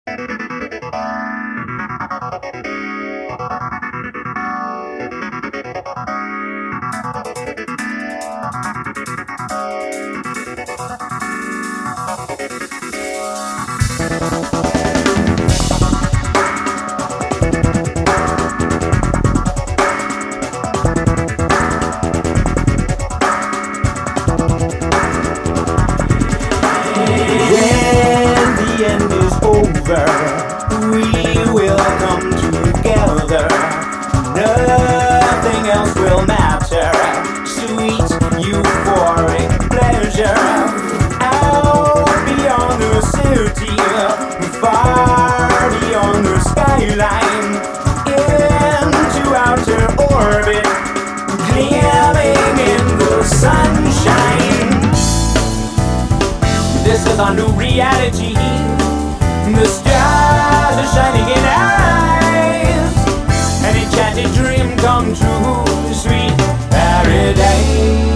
We will come together. Nothing else will matter. Sweet euphoric pleasure. Out beyond the city, far beyond the skyline, into outer orbit, gleaming in the sunshine. This is our new reality. The stars are shining in our eyes. An enchanted dream come true, sweet paradise.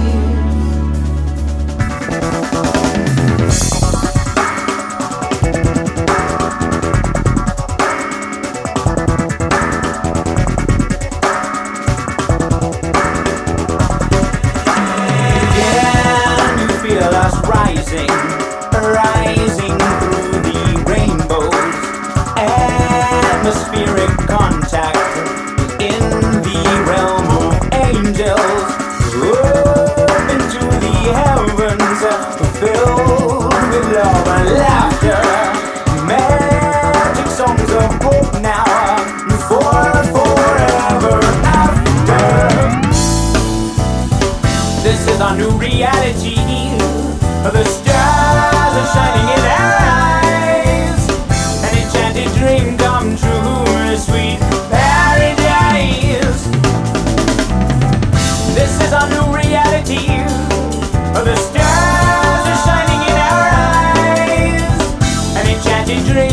Can you feel us rising, rising through the rainbows? Atmospheric contact in the realm of angels. Up into the heavens, filled with love and laughter. Magic songs of hope now, for forever after. This is our new reality. The stars are shining in our eyes. An enchanted dream come true, sweet paradise. This is our new reality. The stars are shining in our eyes. An enchanted dream